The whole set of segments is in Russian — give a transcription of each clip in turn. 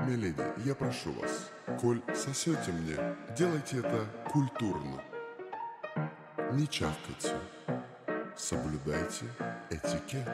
Миледи, я прошу вас, коль сосете мне, делайте это культурно. Не чавкайте, соблюдайте этикет.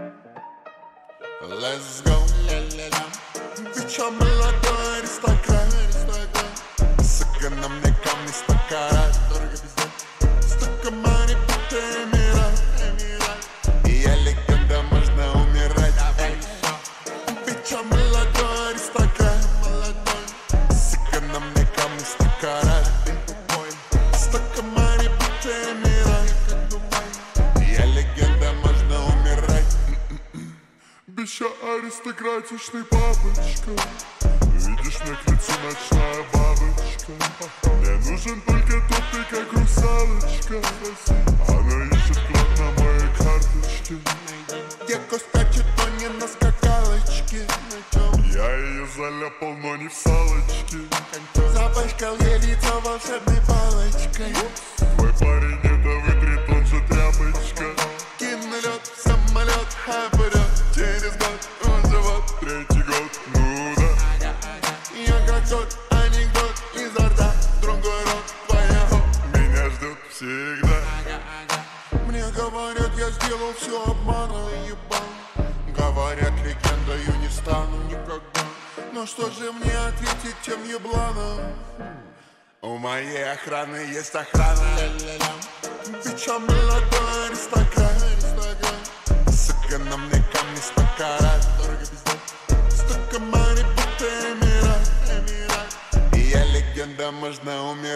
Let's go, ля-ля-ля. Bitch, I'm молодой аристократ. Сука, на мне камни 100 карат. Дорого пиздец. Столько money, будто эмират. И я легенда, можно умирать. Bitch, I'm молодой аристократ. Сука, на мне камни 100 карат. Столько money, будто эмират. И я легенда, можно умирать. Бича аристократичный папочка, видишь, на крыльце ночная бабочка. Мне нужен только тупый, как русалочка. Она ищет клад на моей карточке. Девка скачет, но не на скакалочке. Я ее заляпал, но не в салочке. Запачкал ей лицо волшебной палочкой. Твой парень это вытрет, он же тряпочка. Кину лед, самолет, вперед. Через год он живот, Третий год, ну да. я как тот анекдот изо рта. Другой рот, твоя хоп. Меня ждет всегда. Мне говорят, я сделал все обманом, ебан. Говорят, легендою не стану никогда. Но что же мне ответить тем ебланам? У моей охраны есть охрана. Бича молодой аристократ. Сука, на мне камни 100 карат. Дорого пиздец. Столько money, будто эмират. И я легенда, можно умереть.